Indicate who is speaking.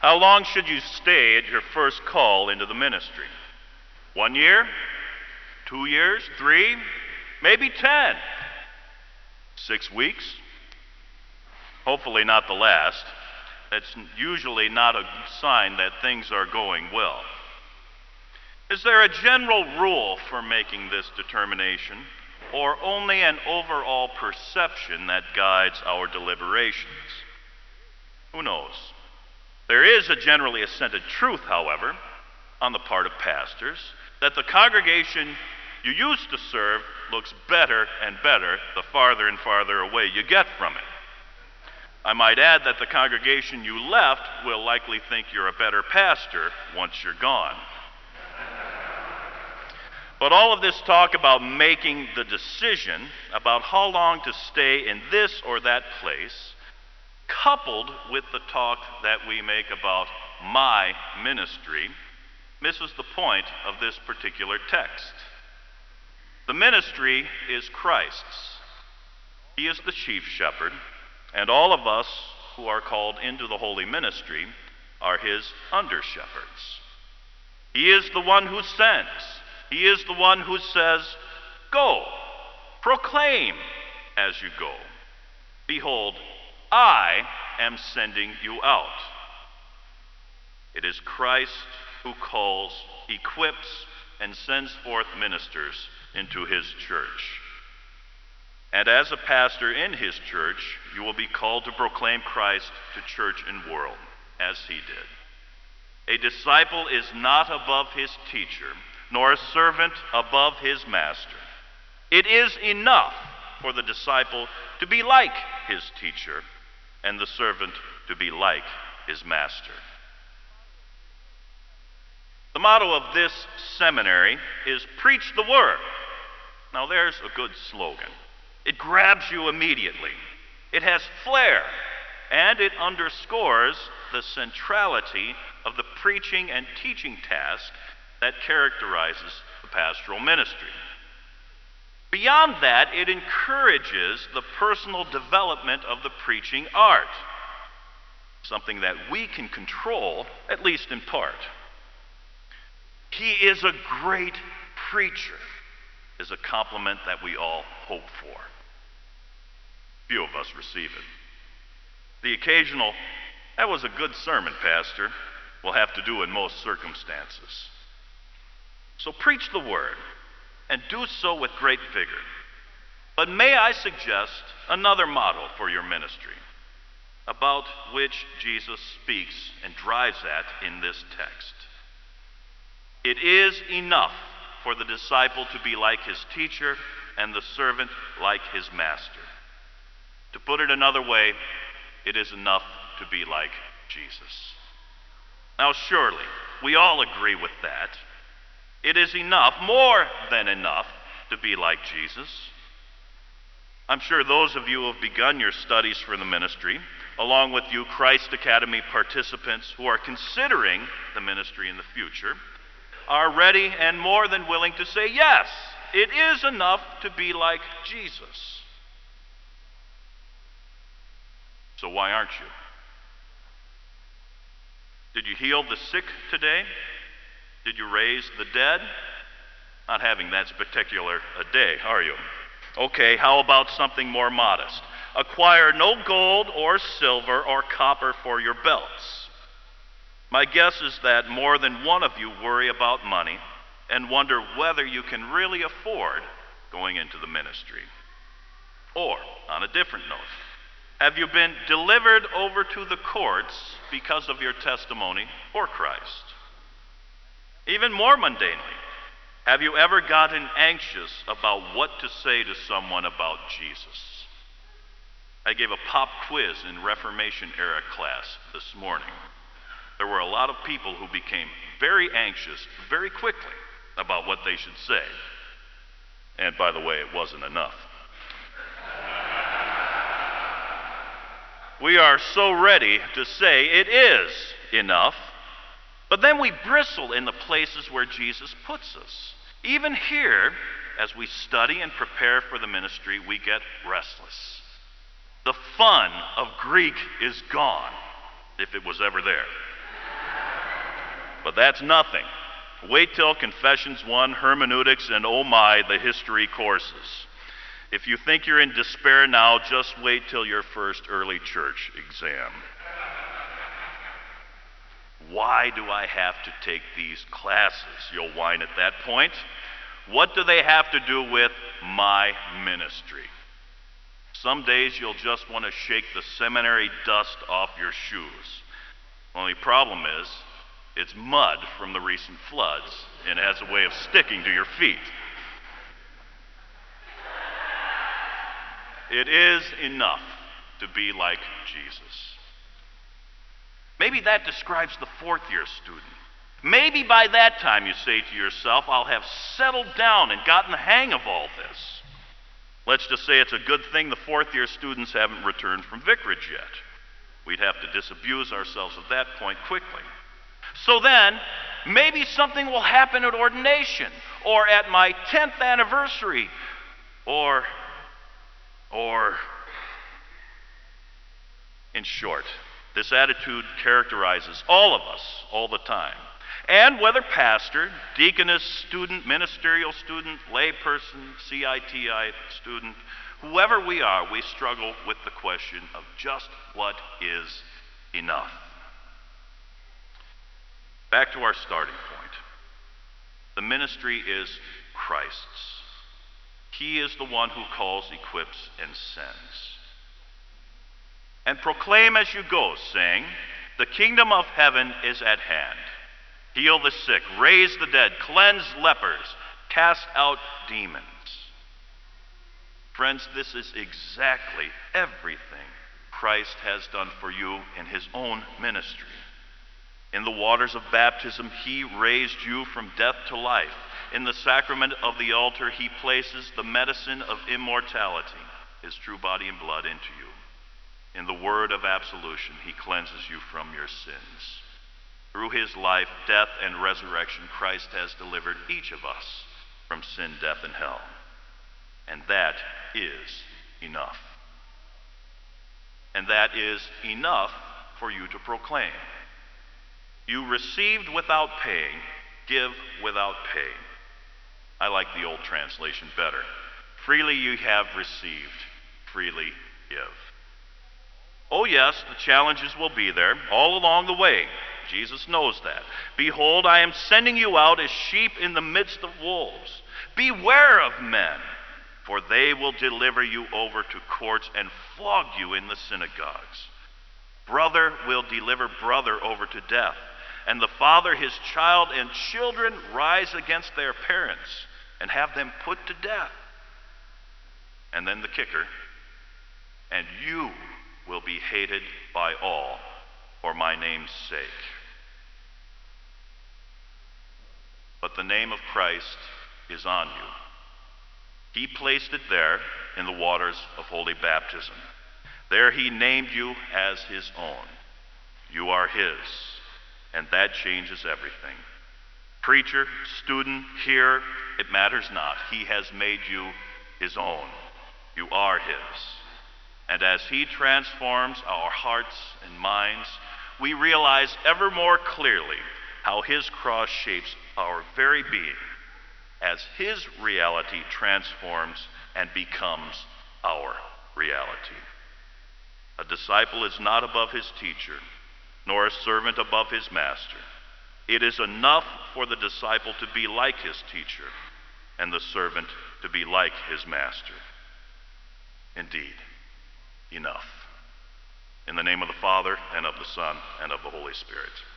Speaker 1: How long should you stay at your first call into the ministry? 1 year? 2 years? 3? Maybe 10? 6 weeks? Hopefully not the last. That's usually not a sign that things are going well. Is there a general rule for making this determination, or only an overall perception that guides our deliberations? Who knows? There is a generally accepted truth, however, on the part of pastors, that the congregation you used to serve looks better and better the farther and farther away you get from it. I might add that the congregation you left will likely think you're a better pastor once you're gone. But all of this talk about making the decision about how long to stay in this or that place, coupled with the talk that we make about my ministry, misses the point of this particular text. The ministry is Christ's. He is the chief shepherd, and all of us who are called into the holy ministry are his under-shepherds. He is the one who sends. He is the one who says, "Go, proclaim as you go. Behold, I am sending you out." It is Christ who calls, equips, and sends forth ministers into his church. And as a pastor in his church, you will be called to proclaim Christ to church and world, as he did. A disciple is not above his teacher, nor a servant above his master. It is enough for the disciple to be like his teacher, and the servant to be like his master. The motto of this seminary is "Preach the Word." Now there's a good slogan. It grabs you immediately. It has flair, and it underscores the centrality of the preaching and teaching task that characterizes the pastoral ministry. Beyond that, it encourages the personal development of the preaching art, something that we can control, at least in part. "He is a great preacher" is a compliment that we all hope for. Few of us receive it. The occasional, "That was a good sermon, Pastor," will have to do in most circumstances. So preach the word, and do so with great vigor. But may I suggest another model for your ministry, about which Jesus speaks and drives at in this text. It is enough for the disciple to be like his teacher and the servant like his master. To put it another way, it is enough to be like Jesus. Now surely, we all agree with that. It is enough, more than enough, to be like Jesus. I'm sure those of you who have begun your studies for the ministry, along with you Christ Academy participants who are considering the ministry in the future, are ready and more than willing to say, yes, it is enough to be like Jesus. So why aren't you? Did you heal the sick today? Did you raise the dead? Not having that spectacular a day, are you? Okay, how about something more modest? Acquire no gold or silver or copper for your belts. My guess is that more than one of you worry about money and wonder whether you can really afford going into the ministry. Or, on a different note, have you been delivered over to the courts because of your testimony for Christ? Even more mundanely, have you ever gotten anxious about what to say to someone about Jesus? I gave a pop quiz in Reformation era class this morning. There were a lot of people who became very anxious very quickly about what they should say. And by the way, it wasn't enough. We are so ready to say it is enough, but then we bristle in the places where Jesus puts us. Even here, as we study and prepare for the ministry, we get restless. The fun of Greek is gone, if it was ever there. But that's nothing. Wait till Confessions 1, Hermeneutics, and oh my, the history courses. If you think you're in despair now, just wait till your first early church exam. Why do I have to take these classes? You'll whine at that point. What do they have to do with my ministry? Some days you'll just want to shake the seminary dust off your shoes. Only problem is, it's mud from the recent floods and has a way of sticking to your feet. It is enough to be like Jesus. Maybe that describes the fourth-year student. Maybe by that time you say to yourself, I'll have settled down and gotten the hang of all this. Let's just say it's a good thing the fourth-year students haven't returned from vicarage yet. We'd have to disabuse ourselves of that point quickly. So then, maybe something will happen at ordination, or at my 10th anniversary, or in short, this attitude characterizes all of us all the time. And whether pastor, deaconess, student, ministerial student, layperson, CITI student, whoever we are, we struggle with the question of just what is enough. Back to our starting point. The ministry is Christ's. He is the one who calls, equips, and sends. And proclaim as you go, saying, the kingdom of heaven is at hand. Heal the sick, raise the dead, cleanse lepers, cast out demons. Friends, this is exactly everything Christ has done for you in his own ministry. In the waters of baptism, he raised you from death to life. In the sacrament of the altar, he places the medicine of immortality, his true body and blood, into you. In the word of absolution, he cleanses you from your sins. Through his life, death, and resurrection, Christ has delivered each of us from sin, death, and hell. And that is enough. And that is enough for you to proclaim. You received without paying, give without pay. I like the old translation better. Freely you have received, freely give. Oh yes, the challenges will be there all along the way. Jesus knows that. Behold, I am sending you out as sheep in the midst of wolves. Beware of men, for they will deliver you over to courts and flog you in the synagogues. Brother will deliver brother over to death, and the father his child, and children rise against their parents and have them put to death. And then the kicker, and you will be hated by all for my name's sake. But the name of Christ is on you. He placed it there in the waters of holy baptism. There he named you as his own. You are his, and that changes everything. Preacher, student, hearer, it matters not. He has made you his own. You are his. And as he transforms our hearts and minds, we realize ever more clearly how his cross shapes our very being as his reality transforms and becomes our reality. A disciple is not above his teacher, nor a servant above his master. It is enough for the disciple to be like his teacher, and the servant to be like his master. Indeed, enough. In the name of the Father, and of the Son, and of the Holy Spirit.